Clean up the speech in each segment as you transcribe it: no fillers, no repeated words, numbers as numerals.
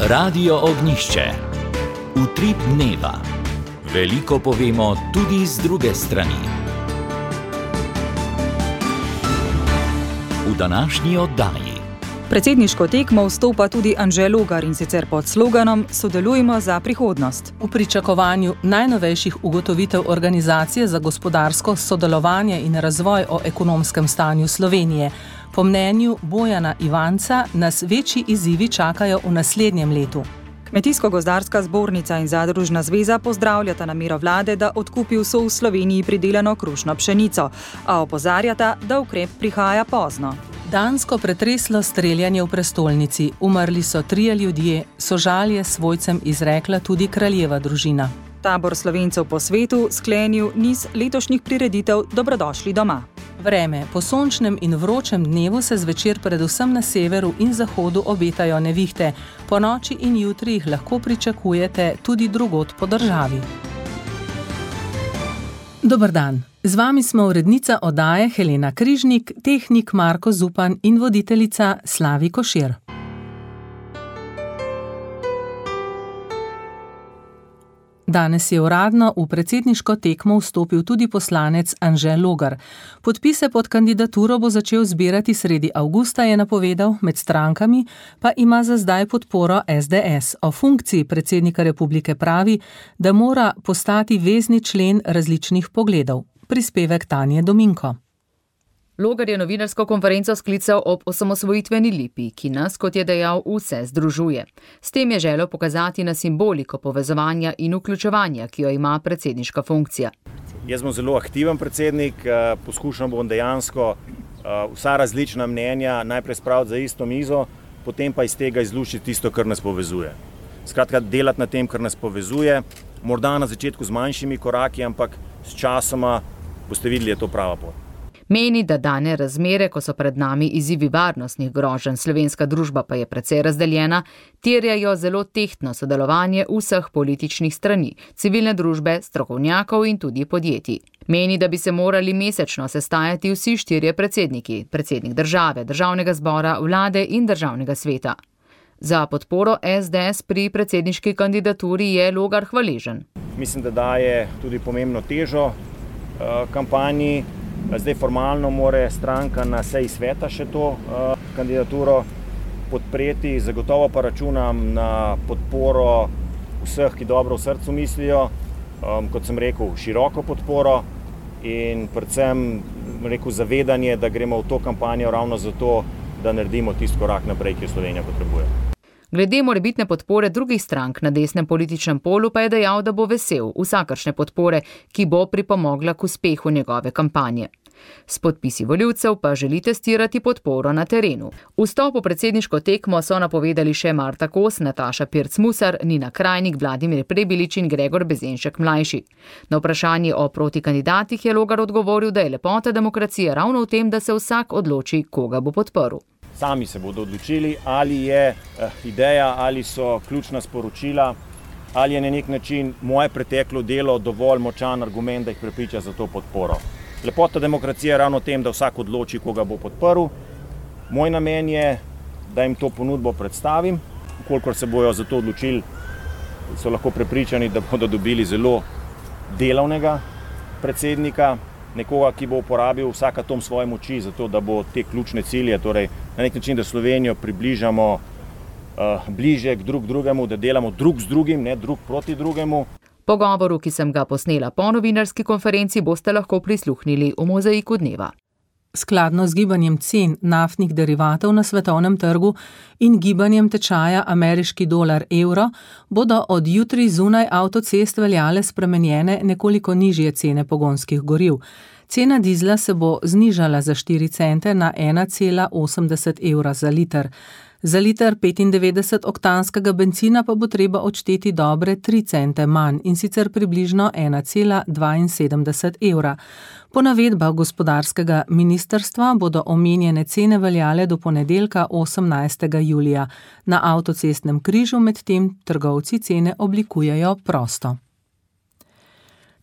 Radio Ognjišče. Utrip dneva. Veliko povemo tudi z druge strani. V današnji oddaji. Predsedniško tekmo vstopa tudi Anže Logar, in sicer pod sloganom Sodelujmo za prihodnost. V pričakovanju najnovejših ugotovitev Organizacije za gospodarsko sodelovanje in razvoj o ekonomskem stanju Slovenije. Po mnenju Bojana Ivanca nas večji izzivi čakajo v naslednjem letu. Kmetijsko-gozdarska zbornica in Zadružna zveza pozdravljata namero vlade, da odkupi vso v Sloveniji pridelano krušno pšenico, a opozarjata, da ukrep prihaja pozno. Dansko pretreslo streljanje v prestolnici. Umrli so 3 ljudje, sožalje svojcem izrekla tudi kraljeva družina. Tabor Slovencev po svetu sklenil niz letošnjih prireditev Dobrodošli doma. Vreme. Po sončnem in vročem dnevu se zvečer predvsem na severu in zahodu obetajo nevihte. Po noči in jutri jih lahko pričakujete tudi drugod po državi. Dober dan. Z vami smo urednica oddaje Helena Križnik, tehnik Marko Zupan in voditeljica Slavi Košir. Danes je uradno v predsedniško tekmo vstopil tudi poslanec Anže Logar. Podpise pod kandidaturo bo začel zbirati sredi avgusta, je napovedal, med strankami pa ima za zdaj podporo SDS. O funkciji predsednika republike pravi, da mora postati vezni člen različnih pogledov. Prispevek Tanje Dominko. Logar je novinarsko konferenco sklical ob osamosvojitveni lipi, ki nas, kot je dejal, vse združuje. S tem je želel pokazati na simboliko povezovanja in vključevanja, ki jo ima predsedniška funkcija. Jaz bom zelo aktiven predsednik, poskušam bom dejansko vsa različna mnenja najprej spraviti za isto mizo, potem pa iz tega izluščiti tisto, kar nas povezuje. Skratka, delati na tem, kar nas povezuje, morda na začetku z manjšimi koraki, ampak s časoma boste videli, je to prava pot. Meni, da dane razmere, ko so pred nami izzivi varnostnih groženj, slovenska družba pa je precej razdeljena, terjajo zelo tehtno sodelovanje vseh političnih strani, civilne družbe, strokovnjakov in tudi podjetij. Meni, da bi se morali mesečno sestajati vsi 4 predsedniki, predsednik države, državnega zbora, vlade in državnega sveta. Za podporo SDS pri predsedniški kandidaturi je Logar hvaležen. Mislim, da daje tudi pomembno težo kampanji. Zdaj formalno more stranka na seji sveta še to kandidaturo podpreti. Zagotovo pa računam na podporo vseh, ki dobro v srcu mislijo. Kot sem rekel, široko podporo in predvsem zavedanje, da gremo v to kampanjo ravno zato, da naredimo tisti korak naprej, ki jo Slovenija potrebuje. Glede morebitne podpore drugih strank na desnem političnem polu pa je dejal, da bo vesel vsakršne podpore, ki bo pripomogla k uspehu njegove kampanje. S podpisi volivcev pa želi testirati podporo na terenu. Vstop v predsedniško tekmo so napovedali še Marta Kos, Nataša Pirc-Musar, Nina Krajnik, Vladimir Prebilič in Gregor Bezenšek mlajši. Na vprašanje o protikandidatih je Logar odgovoril, da je lepota demokracije ravno v tem, da se vsak odloči, koga bo podprl. Sami se bodo odločili, ali je ideja, ali so ključna sporočila, ali je na nek način moje preteklo delo dovolj močan argument, da jih prepriča za to podporo. Lepota demokracije je ravno v tem, da vsak odloči, koga bo podprl. Moj namen je, da jim to ponudbo predstavim. Kolikor se bojo za to odločili, so lahko prepričani, da bodo dobili zelo delavnega predsednika, nekoga, ki bo uporabil vsak atom svoje moči za to, da bo te ključne cilje, torej na nek način, da Slovenijo približamo bliže k drugemu, da delamo drug z drugim, ne drug proti drugemu. Pogovoru, ki sem ga posnela po novinarski konferenci, boste lahko prisluhnili v mozaiku dneva. Skladno z gibanjem cen naftnih derivatov na svetovnem trgu in gibanjem tečaja ameriški dolar-evro, bodo od jutri zunaj avtocest veljale spremenjene nekoliko nižje cene pogonskih goriv. Cena dizla se bo znižala za 4 cente na 1,80 evra za liter. Za liter 95-oktanskega bencina pa bo treba odšteti dobre 3 cente manj, in sicer približno 1,72 evra. Po navedbah gospodarskega ministrstva bodo omenjene cene veljale do ponedeljka 18. julija. Na avtocestnem križu medtem trgovci cene oblikujejo prosto.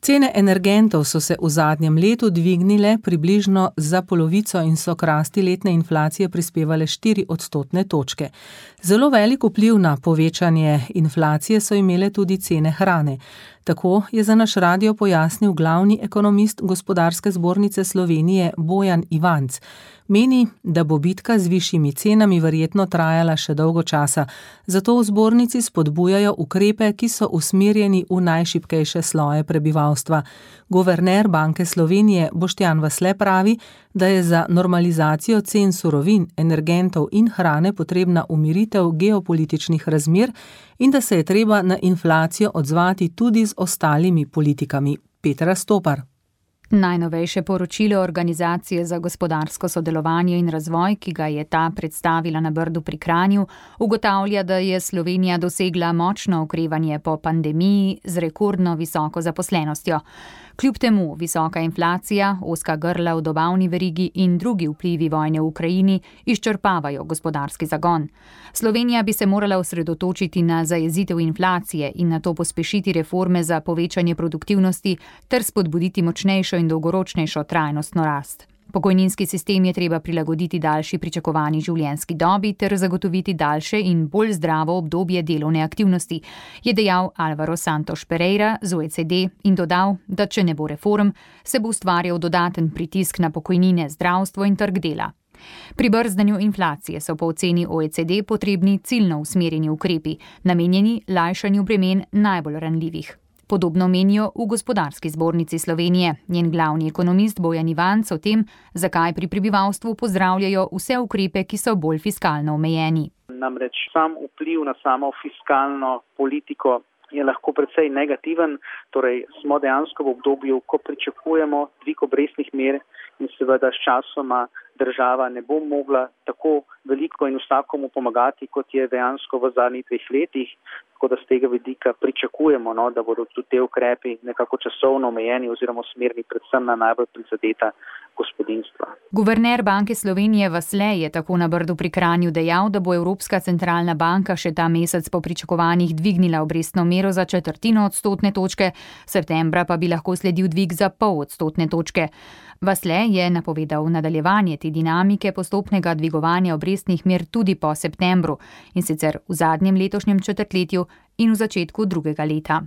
Cene energentov so se v zadnjem letu dvignile približno za polovico in so k rasti letne inflacije prispevale 4 odstotne točke. Zelo velik vpliv na povečanje inflacije so imele tudi cene hrane. Tako je za naš radio pojasnil glavni ekonomist Gospodarske zbornice Slovenije Bojan Ivanc. Meni, da bo bitka z višjimi cenami verjetno trajala še dolgo časa, zato v zbornici spodbujajo ukrepe, ki so usmerjeni v najšibkejše sloje prebivalstva. Guverner Banke Slovenije Boštjan Vasle pravi, da je za normalizacijo cen surovin, energentov in hrane potrebna umiritev geopolitičnih razmer in da se je treba na inflacijo odzvati tudi z ostalimi politikami. Petra Stopar. Najnovejše poročilo Organizacije za gospodarsko sodelovanje in razvoj, ki ga je ta predstavila na Brdu pri Kranju, ugotavlja, da je Slovenija dosegla močno okrevanje po pandemiji z rekordno visoko zaposlenostjo. Kljub temu visoka inflacija, ozka grla v dobavni verigi in drugi vplivi vojne v Ukrajini izčrpavajo gospodarski zagon. Slovenija bi se morala osredotočiti na zajezitev inflacije in na to pospešiti reforme za povečanje produktivnosti ter spodbuditi močnejšo in dolgoročnejšo trajnostno rast. Pokojninski sistem je treba prilagoditi daljši pričakovani življenjski dobi ter zagotoviti daljše in bolj zdravo obdobje delovne aktivnosti, je dejal Álvaro Santos Pereira z OECD in dodal, da če ne bo reform, se bo ustvarjal dodaten pritisk na pokojnine, zdravstvo in trg dela. Pri brzdanju inflacije so po oceni OECD potrebni ciljno usmerjeni ukrepi, namenjeni lajšanju bremen najbolj ranljivih. Podobno menijo v Gospodarski zbornici Slovenije. Njen glavni ekonomist Bojan Ivanc o tem, zakaj pri prebivalstvu pozdravljajo vse ukrepe, ki so bolj fiskalno omejeni. Namreč sam vpliv na samo fiskalno politiko je lahko precej negativen, torej smo dejansko v obdobju, ko pričakujemo dvig obrestnih mer in seveda s časoma država ne bo mogla tako veliko in vsakomu pomagati, kot je dejansko v zadnjih 2 letih. Tako da z tega vidika pričakujemo, da bodo tudi te ukrepi nekako časovno omejeni oziroma usmerjeni predvsem na najbolj prizadeta gospodinjstva. Guverner Banke Slovenije Vasle je tako na Brdu pri Kranju dejal, da bo Evropska centralna banka še ta mesec po pričakovanjih dvignila obrestno mero za 1/4 odstotne točke, septembra pa bi lahko sledil dvig za 0,5 odstotne točke. Vasle je napovedal nadaljevanje te dinamike postopnega dvigovanja obrestnih mer tudi po septembru, in sicer v zadnjem letošnjem četrtletju in v začetku drugega leta.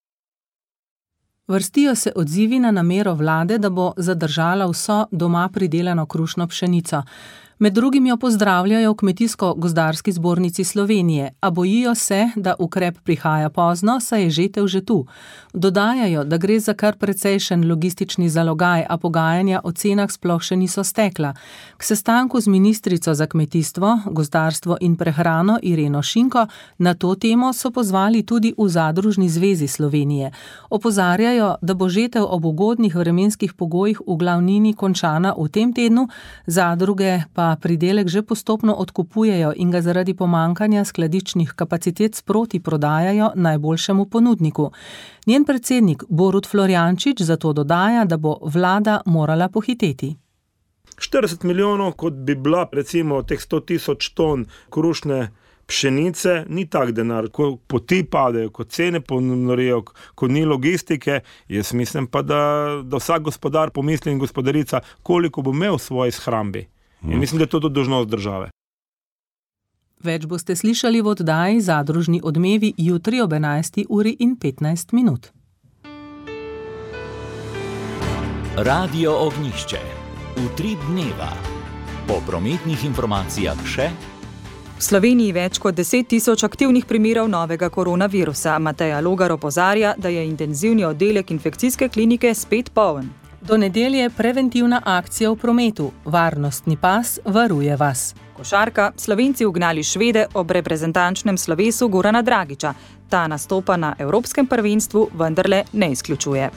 Vrstijo se odzivi na namero vlade, da bo zadržala vso doma pridelano krušno pšenico. Med drugim jo pozdravljajo v Kmetijsko-gozdarski zbornici Slovenije, a bojijo se, da ukrep prihaja pozno, saj je žetev že tu. Dodajajo, da gre za kar precejšen logistični zalogaj, a pogajanja o cenah sploh še niso stekla. K sestanku z ministrico za kmetijstvo, gozdarstvo in prehrano Ireno Šinko na to temo so pozvali tudi v Zadružni zvezi Slovenije. Opozarjajo, da bo žetev ob ugodnih vremenskih pogojih v glavnini končana v tem tednu, zadruge pa pridelek že postopno odkupujejo in ga zaradi pomankanja skladiščnih kapacitet sproti prodajajo najboljšemu ponudniku. Njen predsednik Borut Florjančič zato dodaja, da bo vlada morala pohiteti. 40 milijonov, kot bi bila recimo teh 100 tisoč ton krušne pšenice, ni tak denar. Ko poti padejo, ko cene ponorijo, ko ni logistike, jaz mislim pa, da vsak gospodar pomisli in gospodarica, koliko bo imel v svoji shrambi. In mislim, da je to tudi dolžnost države. Več boste slišali v oddaji Zadružni odmevi jutri ob 11:15. Radio Ognjišče. Utrip dneva. Po prometnih informacijah še. V Sloveniji več kot 10 tisoč aktivnih primerov novega koronavirusa. Mateja Logar opozarja, da je intenzivni oddelek infekcijske klinike spet poln. Do nedelje preventivna akcija v prometu. Varnostni pas varuje vas. Košarka, Slovenci ugnali Švede ob reprezentančnem slovesu Gorana Dragića. Ta nastopa na Evropskem prvenstvu vendarle ne izključuje.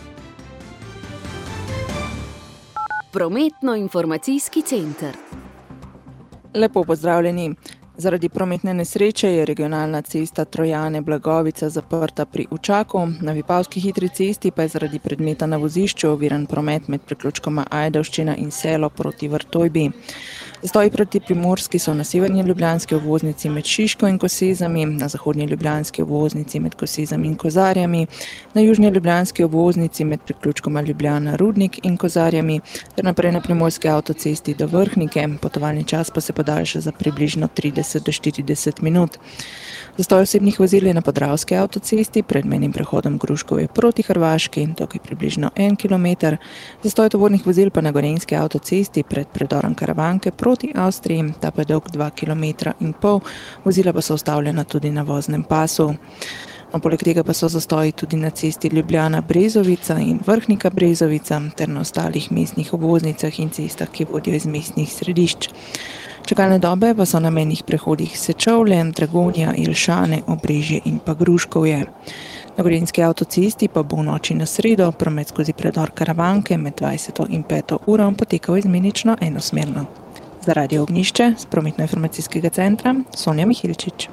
Prometno-informacijski center. Lepo pozdravljeni. Zaradi prometne nesreče je regionalna cesta Trojane-Blagovica zaprta pri Učaku, na Vipavski hitri cesti pa je zaradi predmeta na vozišču oviran promet med priključkoma Ajdovščina in Selo proti Vrtojbi. Zastoji proti Primorski so na severni ljubljanski obvoznici med Šiško in Kosezami, na zahodni ljubljanski obvoznici med Kosezami in Kozarjami, na južni ljubljanski obvoznici med priključkoma Ljubljana, Rudnik in Kozarjami, ter naprej na primorski avtocesti do Vrhnike. Potovalni čas pa se podaljša za približno 30 do 40 minut. Zastoj osebnih vozil je na Podravski avtocesti pred mejnim prehodom Gruškovje proti Hrvaški, tukaj približno 1 km. Zastoj tovornih vozil pa na Gorenjski avtocesti pred predorom Karavanke proti Avstriji, ta pa je dolg 2,5 km. Vozila pa so ustavljena tudi na voznem pasu. Poleg tega pa so zastoji tudi na cesti Ljubljana-Brezovica in Vrhnika-Brezovica ter na ostalih mestnih obvoznicah in cestah, ki vodijo iz mestnih središč. Čakalne dobe pa so na mejnih prehodih Sečovlje, Dragonja, Jelšane, Obrežje in pa Gruškovje. Na Gorenjski avtocesti pa bo v noči na sredo promet skozi predor Karavanke med 20. in 5. uro potekal izmenično enosmerno. Za Radio Ognjišče z prometno-informacijskega centra Sonja Mihilčič.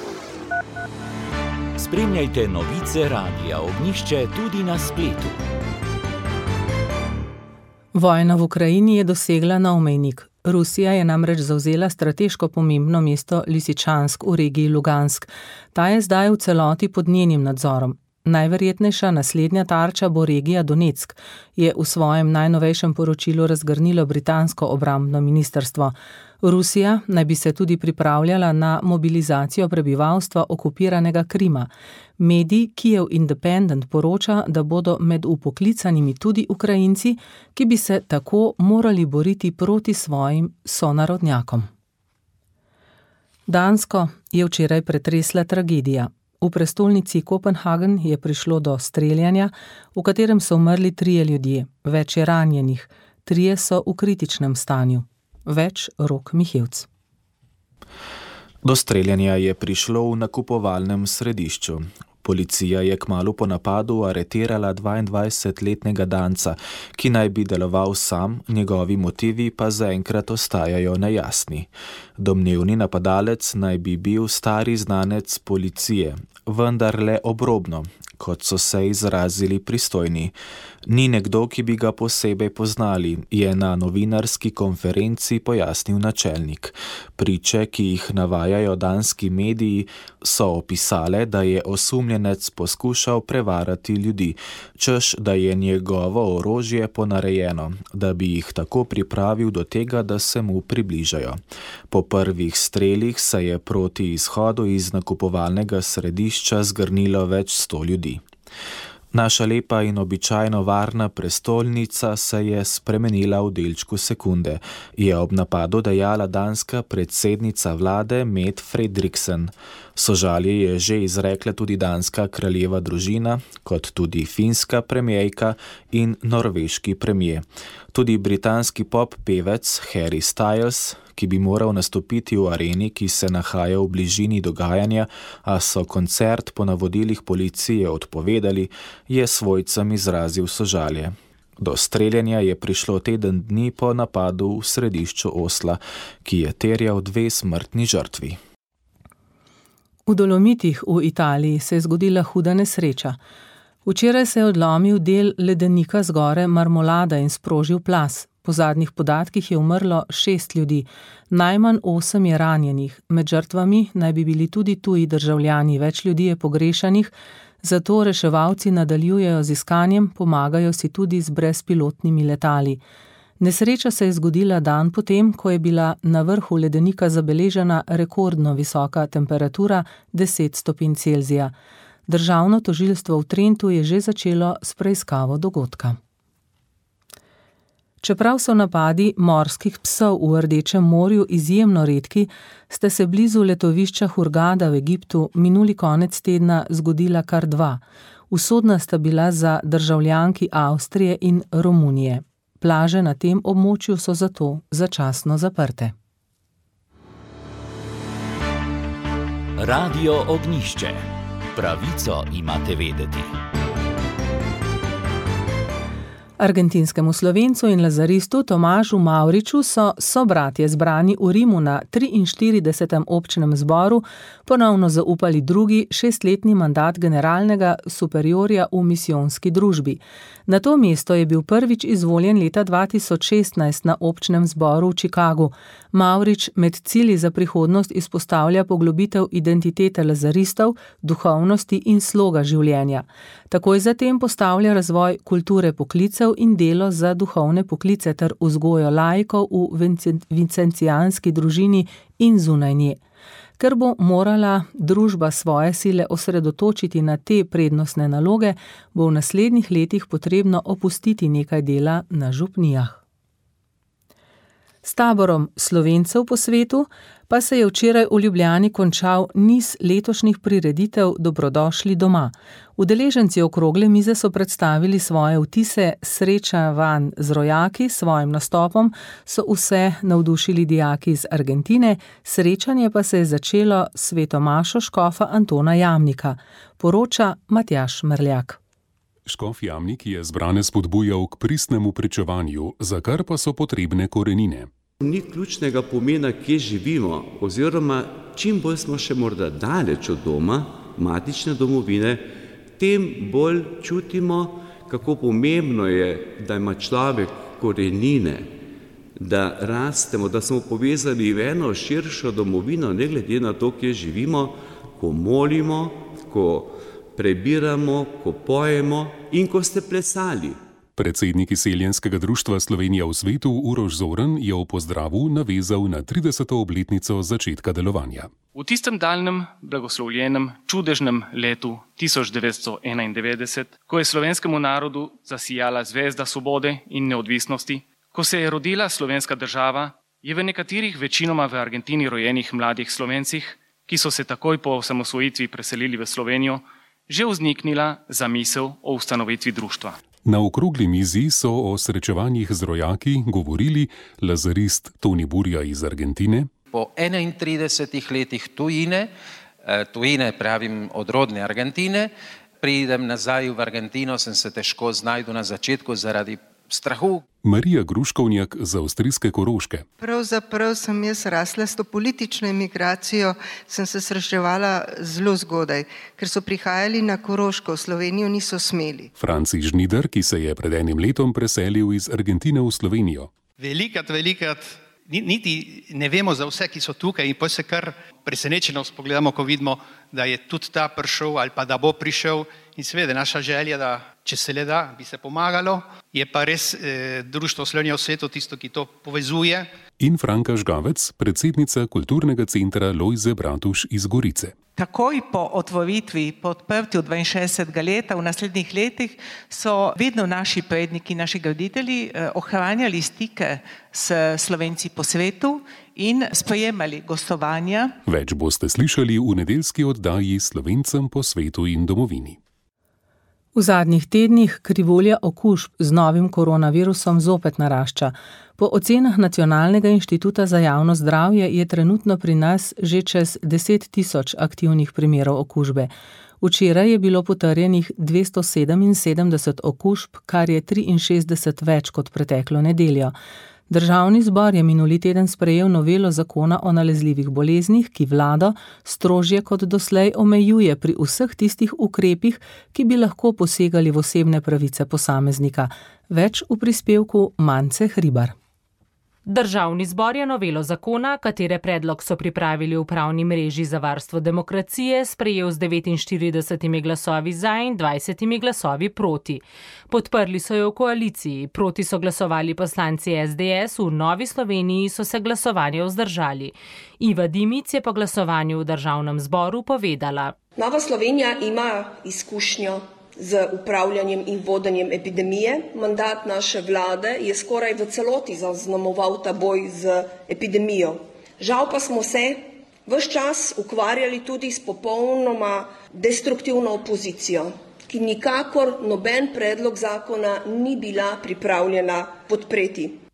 Spremljajte novice Radia Ognjišče tudi na spletu. Vojna v Ukrajini je dosegla nov mejnik. Rusija je namreč zavzela strateško pomembno mesto Lisičansk v regiji Lugansk. Ta je zdaj v celoti pod njenim nadzorom. Najverjetnejša naslednja tarča bo regija Donetsk, je v svojem najnovejšem poročilu razgrnilo britansko obrambno ministrstvo. Rusija naj bi se tudi pripravljala na mobilizacijo prebivalstva okupiranega Krima. Medij Kyiv Independent poroča, da bodo med upoklicanimi tudi Ukrajinci, ki bi se tako morali boriti proti svojim sonarodnjakom. Dansko je včeraj pretresla tragedija. V prestolnici Kopenhagen je prišlo do streljanja, v katerem so umrli 3 ljudje, več je ranjenih, 3 so v kritičnem stanju. Več Rok Mihevc. Do streljanja je prišlo v nakupovalnem središču. Policija je kmalu po napadu aretirala 22-letnega Danca, ki naj bi deloval sam, njegovi motivi pa zaenkrat ostajajo nejasni. Domnevni napadalec naj bi bil stari znanec policije, vendar le obrobno, kot so se izrazili pristojni. Ni nekdo, ki bi ga posebej poznali, je na novinarski konferenci pojasnil načelnik. Priče, ki jih navajajo danski mediji, so opisale, da je osumljenec poskušal prevarati ljudi, češ, da je njegovo orožje ponarejeno, da bi jih tako pripravil do tega, da se mu približajo. Po prvih strelih se je proti izhodu iz nakupovalnega središča zgrnilo več 100 ljudi. Naša lepa in običajno varna prestolnica se je spremenila v delčku sekunde, je ob napadu dejala danska predsednica vlade Mette Frederiksen. Sožalje je že izrekla tudi danska kraljeva družina, kot tudi finska premijerka in norveški premijer. Tudi britanski pop pevec Harry Styles, ki bi moral nastopiti v areni, ki se nahaja v bližini dogajanja, a so koncert po navodilih policije odpovedali, je svojcem izrazil sožalje. Do streljanja je prišlo teden dni po napadu v središču Osla, ki je terjal 2 smrtni žrtvi. V Dolomitih v Italiji se je zgodila huda nesreča. Včeraj se je odlomil del ledenika z gore Marmolada in sprožil plaz. Po zadnjih podatkih je umrlo 6 ljudi, najmanj 8 je ranjenih. Med žrtvami naj bi bili tudi tuji državljani, več ljudi je pogrešanih, zato reševalci nadaljujejo z iskanjem, pomagajo si tudi z brezpilotnimi letali. Nesreča se je zgodila dan potem, ko je bila na vrhu ledenika zabeležena rekordno visoka temperatura 10 stopinj Celzija. Državno tožilstvo v Trentu je že začelo s preiskavo dogodka. Čeprav so napadi morskih psov v Rdečem morju izjemno redki, ste se blizu letovišča Hurgada v Egiptu minuli konec tedna zgodila kar 2. Usodna sta bila za državljanki Avstrije in Romunije. Plaže na tem območju so zato začasno zaprte. Radio Ognjišče. Pravico imate vedeti. Argentinskemu Slovencu in lazaristu Tomažu Mavriču so sobratje zbrani v Rimu na 43. občnem zboru ponovno zaupali drugi 6-letni mandat generalnega superiorja v misijonski družbi. Na to mesto je bil prvič izvoljen leta 2016 na občnem zboru v Chicagu. Mavrič med cilji za prihodnost izpostavlja poglobitev identitete lazaristov, duhovnosti in sloga življenja. Takoj zatem postavlja razvoj kulture poklicev in delo za duhovne poklice ter vzgojo laikov v vincencijanski družini in zunaj nje. Ker bo morala družba svoje sile osredotočiti na te prednostne naloge, bo v naslednjih letih potrebno opustiti nekaj dela na župnijah. S taborom Slovencev po svetu pa se je včeraj v Ljubljani končal niz letošnjih prireditev Dobrodošli doma. Udeleženci okrogle mize so predstavili svoje vtise srečevanj z rojaki, svojim nastopom so vse navdušili dijaki iz Argentine, srečanje pa se je začelo s svetomašo škofa Antona Jamnika, poroča Matjaž Merljak. Škof Jamnik je zbrane spodbujal k pristnemu pričevanju, za kar pa so potrebne korenine. Ni ključnega pomena, kje živimo, oziroma čim bolj smo še morda daleč od doma, matične domovine, tem bolj čutimo, kako pomembno je, da ima človek korenine, da rastemo, da smo povezani v eno širšo domovino, ne glede na to, kje živimo, ko molimo, ko prebiramo, ko pojemo in ko ste plesali. Predsednik izseljenskega društva Slovenija v svetu Uroš Zorn je v pozdravu navezal na 30. obletnico začetka delovanja. V tistem daljnem, blagoslovljenem, čudežnem letu 1991, ko je slovenskemu narodu zasijala zvezda svobode in neodvisnosti, ko se je rodila slovenska država, je v nekaterih večinoma v Argentini rojenih mladih Slovencih, ki so se takoj po osamosvojitvi preselili v Slovenijo, že vzniknila zamisel o ustanovitvi društva. Na okrogli mizi so o srečevanjih z rojaki govorili lazarist Toni Burja iz Argentine. Po 31 letih tujine pravim od rodne Argentine, pridem nazaj v Argentino, sem se težko znajdu na začetku zaradi strahu. Marija Gruškovnjak z avstrijske Koroške. Pravzaprav sem jaz rasla s to politično emigracijo, sem se srečevala zelo zgodaj, ker so prihajali na Koroško, v Slovenijo niso smeli. Franci Žnider, ki se je pred enim letom preselil iz Argentine v Slovenijo. Velikrat, niti ne vemo za vse, ki so tukaj in pa se kar presenečeno spogledamo, ko vidimo, da je tudi ta prišel ali pa da bo prišel in seveda naša želja, da če se le da, bi se pomagalo, je pa res Društvo Slovenija v svetu tisto, ki to povezuje. In Franka Žgavec, predsednica kulturnega centra Lojze Bratuš iz Gorice. Takoj po otvoritvi, po odprtju 62. leta, v naslednjih letih so vedno naši predniki, naši graditelji ohranjali stike s Slovenci po svetu in sprejemali gostovanja. Več boste slišali v nedeljski oddaji Slovencem po svetu in domovini. V zadnjih tednih krivulja okužb z novim koronavirusom zopet narašča. Po ocenah Nacionalnega inštituta za javno zdravje je trenutno pri nas že čez 10 000 aktivnih primerov okužbe. Včeraj je bilo potrjenih 277 okužb, kar je 63 več kot preteklo nedeljo. Državni zbor je minuli teden sprejel novelo zakona o nalezljivih boleznih, ki vlado strožje kot doslej omejuje pri vseh tistih ukrepih, ki bi lahko posegali v osebne pravice posameznika. Več v prispevku Mance Hribar. Državni zbor je novelo zakona, katere predlog so pripravili v Upravni mreži za varstvo demokracije, sprejel z 49 glasovi za in 20 glasovi proti. Podprli so jo v koaliciji, proti so glasovali poslanci SDS, v Novi Sloveniji so se glasovanje vzdržali. Iva Dimic je po glasovanju v državnem zboru povedala: Nova Slovenija ima izkušnjo z upravljanjem in vodenjem epidemije. Mandat naše vlade je skoraj v celoti zaznamoval ta boj z epidemijo. Žal pa smo se ves čas ukvarjali tudi s popolnoma destruktivno opozicijo, ki nikakor noben predlog zakona ni bila pripravljena podpreti.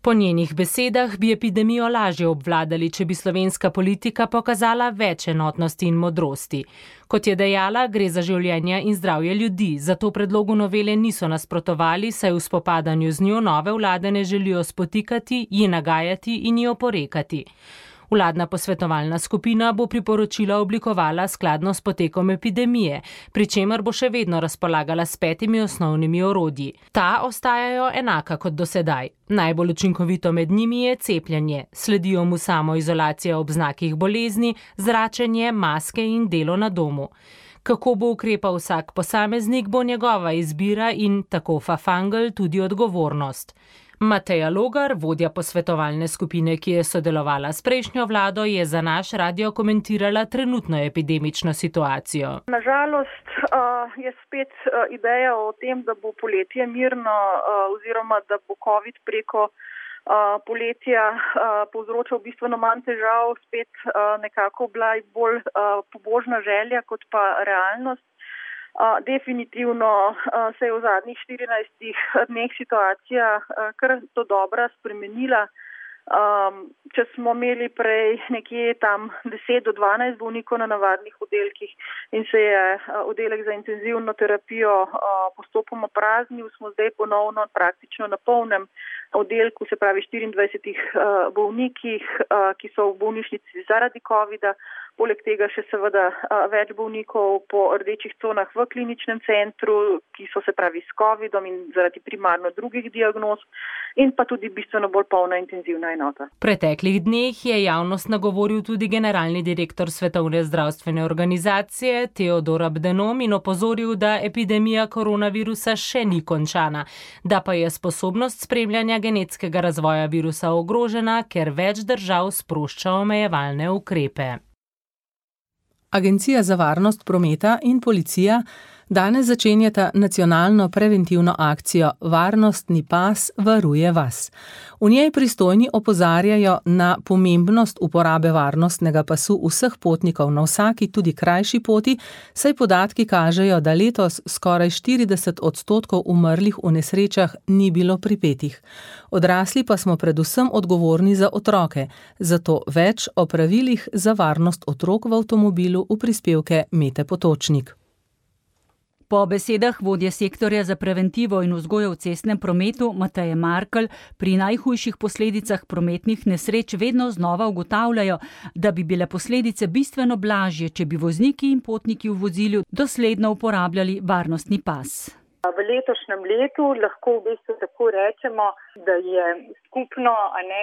Po njenih besedah bi epidemijo lažje obvladali, če bi slovenska politika pokazala več enotnosti in modrosti. Kot je dejala, gre za življenje in zdravje ljudi, zato predlogu novele niso nasprotovali, saj v spopadanju z njo nove vlade ne želijo spotikati, ji nagajati in ji oporekati. Vladna posvetovalna skupina bo priporočila oblikovala skladno s potekom epidemije, pri čemer bo še vedno razpolagala s 5 osnovnimi orodji. Ta ostajajo enaka kot do sedaj. Najbolj učinkovito med njimi je cepljenje, sledijo mu samoizolacija ob znakih bolezni, zračenje, maske in delo na domu. Kako bo ukrepal vsak posameznik, bo njegova izbira in, tako Fafangel, tudi odgovornost. Mateja Logar, vodja posvetovalne skupine, ki je sodelovala s prejšnjo vlado, je za naš radio komentirala trenutno epidemično situacijo. Nažalost je spet ideja o tem, da bo poletje mirno oziroma da bo COVID preko poletja povzročal bistveno manj težav, spet nekako bila bolj pobožna želja kot pa realnost. Definitivno se je v zadnjih 14 dneh situacija kar do dobra spremenila. Če smo imeli prej nekje tam 10 do 12 bolnikov na navadnih oddelkih in se je oddelek za intenzivno terapijo postopoma praznil, smo zdaj ponovno praktično na polnem oddelku, se pravi 24 bolnikih, ki so v bolnišnici zaradi covida. Poleg tega še seveda več bolnikov po rdečih conah v kliničnem centru, ki so se pravi s covidom in zaradi primarno drugih diagnoz, in pa tudi bistveno bolj polna intenzivna enota. V preteklih dneh je javnost nagovoril tudi generalni direktor Svetovne zdravstvene organizacije Teodor Abdenom in opozoril, da epidemija koronavirusa še ni končana, da pa je sposobnost spremljanja genetskega razvoja virusa ogrožena, ker več držav sprošča omejevalne ukrepe. Agencija za varnost prometa in policija danes začenjata nacionalno preventivno akcijo Varnostni pas varuje vas. V njej pristojni opozarjajo na pomembnost uporabe varnostnega pasu vseh potnikov na vsaki, tudi krajši poti, saj podatki kažejo, da letos skoraj 40% umrlih v nesrečah ni bilo pripetih. Odrasli pa smo predvsem odgovorni za otroke, zato več o pravilih za varnost otrok v avtomobilu v prispevke Mete Potočnik. Po besedah vodje sektorja za preventivo in vzgojo v cestnem prometu Mateje Markelj pri najhujših posledicah prometnih nesreč vedno znova ugotavljajo, da bi bile posledice bistveno blažje, če bi vozniki in potniki v vozilu dosledno uporabljali varnostni pas. V letošnjem letu lahko v bistvu tako rečemo, da je skupno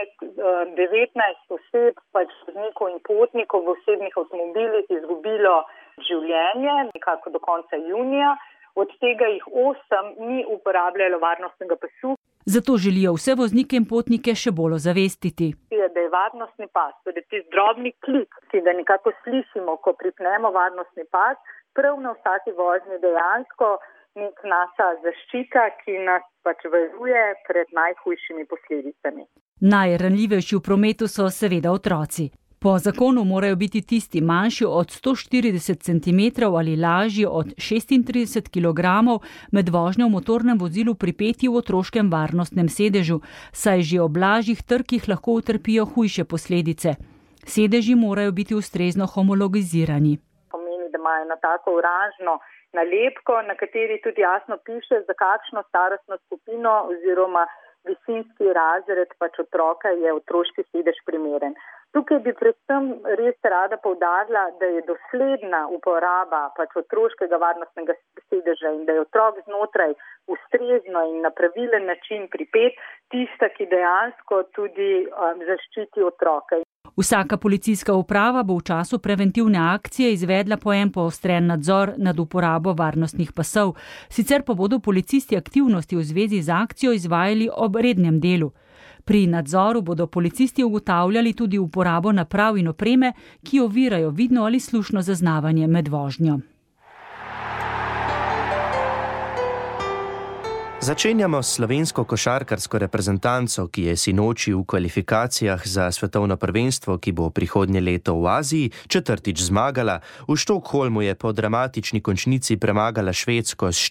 19 oseb, voznikov in potnikov v osebnih avtomobilih izgubilo življenje, nekako do konca junija, od tega jih 8 ni uporabljalo varnostnega pasu. Zato želijo vse voznike in potnike še bolj ozavestiti. Da je varnostni pas, torej tisti drobni klik, ki ga nekako slišimo, ko pripnemo varnostni pas, prav na vsaki vožnji dejansko nek naša zaščita, ki nas varuje pred najhujšimi posledicami. Najranljivejši v prometu so seveda otroci. Po zakonu morajo biti tisti manjši od 140 cm ali lažji od 36 kg med vožnjo v motornem vozilu pripeti v otroškem varnostnem sedežu, saj že ob lažjih trkih lahko utrpijo hujše posledice. Sedeži morajo biti ustrezno homologizirani. Pomeni, da imajo na tako oranžno nalepko, na kateri tudi jasno piše, za kakšno starostno skupino oziroma visinski razred otroka je otroški sedež primeren. Tukaj bi predvsem res rada poudarila, da je dosledna uporaba otroškega varnostnega sedeža in da je otrok znotraj ustrezno in na pravilen način pripet, tista, ki dejansko tudi zaščiti otroka. Vsaka policijska uprava bo v času preventivne akcije izvedla po en poostren nadzor nad uporabo varnostnih pasov, sicer pa bodo policisti aktivnosti v zvezi z akcijo izvajali ob rednem delu. Pri nadzoru bodo policisti ugotavljali tudi uporabo naprav in opreme, ki ovirajo vidno ali slušno zaznavanje med vožnjo. Začenjamo s slovensko košarkarsko reprezentanco, ki je sinoči v kvalifikacijah za svetovno prvenstvo, ki bo prihodnje leto v Aziji, četrtič zmagala. V Štokholmu je po dramatični končnici premagala Švedsko s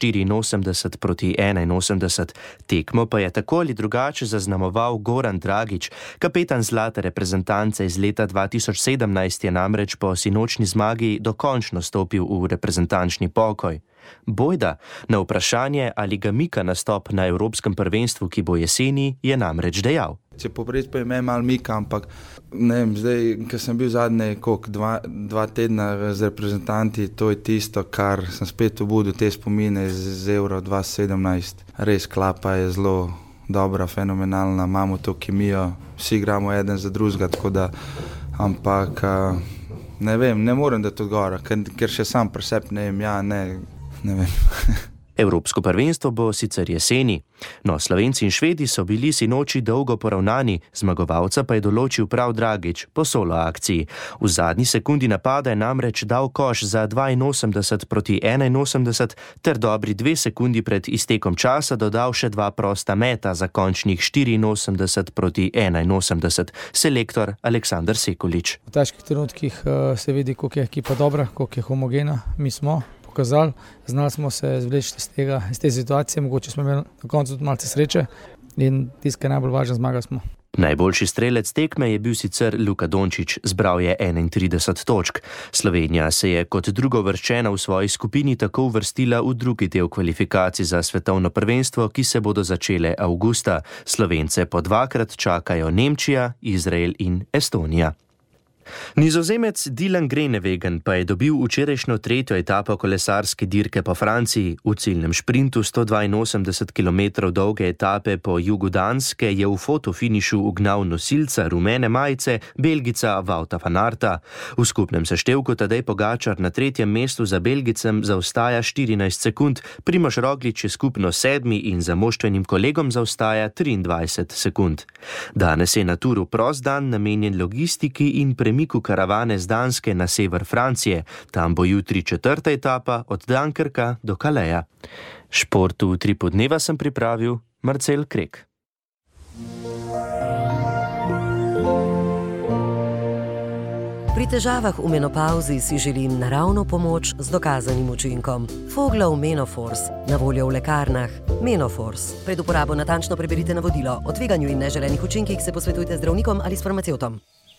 84-81. Tekmo pa je tako ali drugače zaznamoval Goran Dragić. Kapetan zlate reprezentance iz leta 2017 je namreč po sinočni zmagi dokončno stopil v reprezentančni pokoj. Bojda, na vprašanje, ali ga mika nastop na Evropskem prvenstvu, ki bo jeseni, je namreč dejal. Če povpreč pa je me malo mika, ampak ne vem, zdaj, ker sem bil zadnje dva tedna z reprezentanti, to je tisto, kar sem spet obudil te spomine z Euro 2017. Res klapa je zelo dobra, fenomenalna, imamo to kemijo, vsi igramo eden za drugega, tako da, ampak ne vem, ne morem dati odgovora, ker še sam pri sebi ne vem. Evropsko prvenstvo bo sicer jeseni. No, Slovenci in Švedi so bili sinoči dolgo poravnani, zmagovalca pa je določil prav Dragić po solo akciji. V zadnji sekundi napada je namreč dal koš za 82-81 ter dobri 2 sekundi pred iztekom časa dodal še 2 prosta meta za končnih 84-81. Selektor Aleksandar Sekulić. V težkih trenutkih se vidi, koliko je ekipa dobra, koliko je homogena. Mi smo pokazali, znali smo se zvleči iz te situacije, mogoče smo imeli na koncu tudi malce sreče in tisto, kar je najbolj važno, zmagali smo. Najboljši strelec tekme je bil sicer Luka Dončić, zbral je 31 točk. Slovenija se je kot drugovrščena v svoji skupini tako uvrstila v drugi del kvalifikacij za svetovno prvenstvo, ki se bodo začele avgusta. Slovence po 2-krat čakajo Nemčija, Izrael in Estonija. Nizozemec Dylan Groenewegen pa je dobil včerajšnjo 3. etapo kolesarske dirke po Franciji. V ciljnem šprintu 182 km dolge etape po jugu Danske je v fotofinišu ugnal nosilca rumene majice, Belgica Wouta van Aerta. V skupnem seštevku Tadej Pogačar na 3. mestu za Belgicem zaostaja 14 sekund, Primož Roglič je skupno 7. in za moštvenim kolegom zaostaja 23 sekund. Danes je na Touru prost dan namenjen logistiki in premiku karavane z Danske na sever Francije. Tam bo jutri 4. etapa od Dunkerka do Calaixa. Šport v Utripu dneva sem pripravil Marcel Krek. Pri težavah v menopauzi si želim naravno pomoč z dokazanim učinkom. Foglov Menoforce, na voljo v lekarnah. Menoforce. Pred uporabo natančno preberite navodilo. O tveganju in neželenih učinkih se posvetujte z zdravnikom ali s farmacevtom.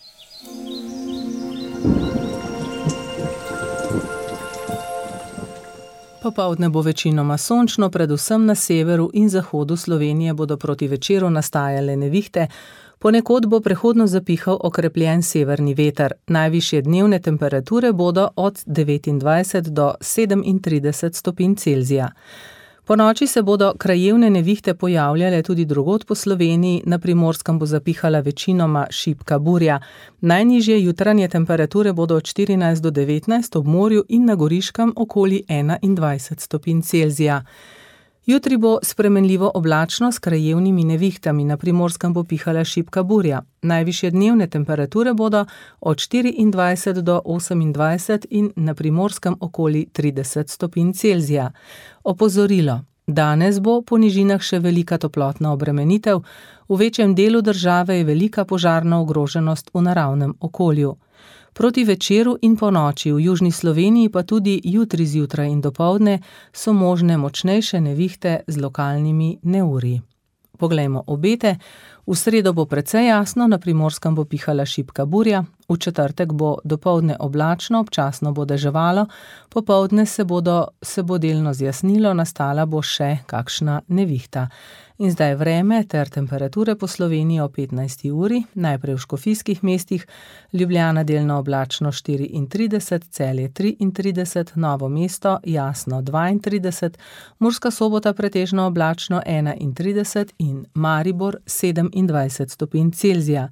Popoldne bo večinoma sončno, predvsem na severu in zahodu Slovenije bodo proti večeru nastajale nevihte. Ponekod bo prehodno zapihal okrepljen severni veter. Najvišje dnevne temperature bodo od 29 do 37 stopinj Celzija. Po noči se bodo krajevne nevihte pojavljale tudi drugod po Sloveniji, na Primorskem bo zapihala večinoma šibka burja. Najnižje jutranje temperature bodo od 14 do 19 ob morju in na Goriškem okoli 21 stopinj Celzija. Jutri bo spremenljivo oblačno s krajevnimi nevihtami, na Primorskem bo pihala šibka burja. Najvišje dnevne temperature bodo od 24 do 28 in na Primorskem okoli 30 stopinj Celzija. Opozorilo. Danes bo po nižinah še velika toplotna obremenitev, v večjem delu države je velika požarna ogroženost v naravnem okolju. Proti večeru in po noči v južni Sloveniji pa tudi jutri zjutraj in dopoldne so možne močnejše nevihte z lokalnimi neurji. Poglejmo obete. V sredo bo precej jasno, na Primorskem bo pihala šibka burja, v četrtek bo dopoldne oblačno, občasno bo deževalo, popoldne se bo delno zjasnilo, nastala bo še kakšna nevihta. In zdaj vreme ter temperature po Sloveniji o 15. uri, najprej v škofijskih mestih, Ljubljana delno oblačno 34, Celje 33, Novo mesto jasno 32, Murska Sobota pretežno oblačno 31 in Maribor 27 stopinj Celzija.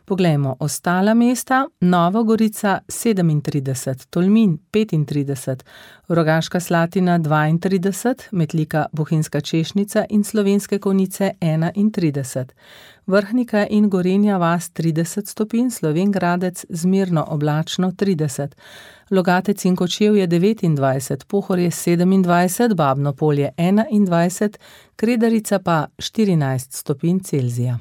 Poglejmo ostala mesta: Nova Gorica 37, Tolmin 35, Rogaška Slatina 32, Metlika, Bohinjska Češnica in Slovenske Konjice 31, Vrhnika in Gorenja vas 30 stopinj, Slovenj Gradec zmerno oblačno 30, Logatec in Kočevje 29, Pohorje 27, Babno Polje 21, Kredarica pa 14 stopinj Celzija.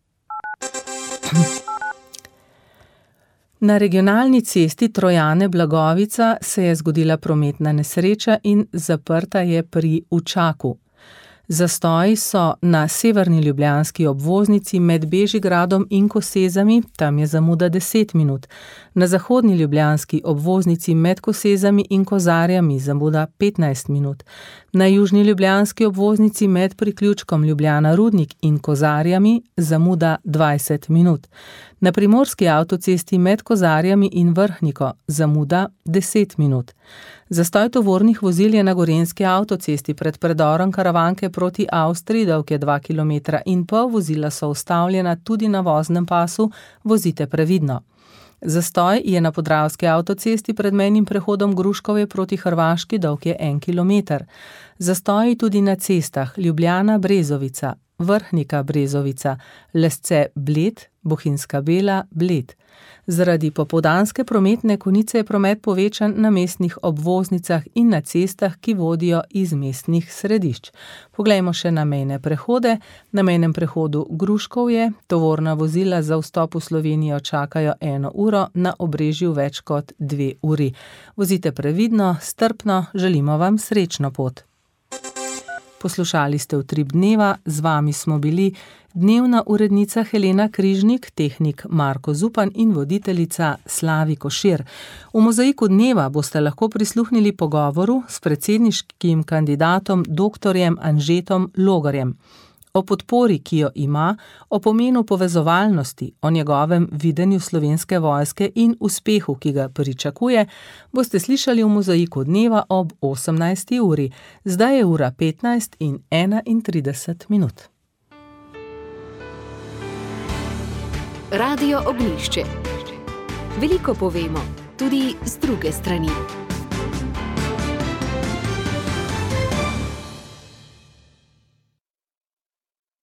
Na regionalni cesti Trojane-Blagovica se je zgodila prometna nesreča in zaprta je pri Učaku. Zastoji so na severni ljubljanski obvoznici med Bežigradom in Kosezami, tam je zamuda 10 minut. Na zahodni ljubljanski obvoznici med Kosezami in Kozarjami zamuda 15 minut. Na južni ljubljanski obvoznici med priključkom Ljubljana-Rudnik in Kozarjami zamuda 20 minut. Na primorski avtocesti med Kozarjami in Vrhniko zamuda 10 minut. Zastoj tovornih vozil je na gorenjski avtocesti pred predorom Karavanke proti Avstriji, dolg je 2,5 km, vozila so ustavljena tudi na voznem pasu, vozite previdno. Zastoj je na podravski avtocesti pred mejnim prehodom Gruškovje proti Hrvaški, dolg je 1 km. Zastoji tudi na cestah Ljubljana-Brezovica, Vrhnika-Brezovica, Lesce-Bled, Bohinjska Bela-Bled. Zaradi popoldanske prometne konice je promet povečan na mestnih obvoznicah in na cestah, ki vodijo iz mestnih središč. Poglejmo še na mejne prehode. Na mejnem prehodu Gruškovje tovorna vozila za vstop v Slovenijo čakajo 1 uro, na Obrežju več kot 2 uri. Vozite previdno, strpno, želimo vam srečno pot. Poslušali ste Utrip dneva, z vami smo bili dnevna urednica Helena Križnik, tehnik Marko Zupan in voditeljica Slavi Košir. V Mozaiku dneva boste lahko prisluhnili pogovoru s predsedniškim kandidatom dr. Anžetom Logarjem. O podpori, ki jo ima, o pomenu povezovalnosti, o njegovem videnju Slovenske vojske in uspehu, ki ga pričakuje, boste slišali v Mozaiku dneva ob 18. uri. Zdaj je ura 15 in 31 minut. Radio Ognjišče. Veliko povemo, tudi z druge strani.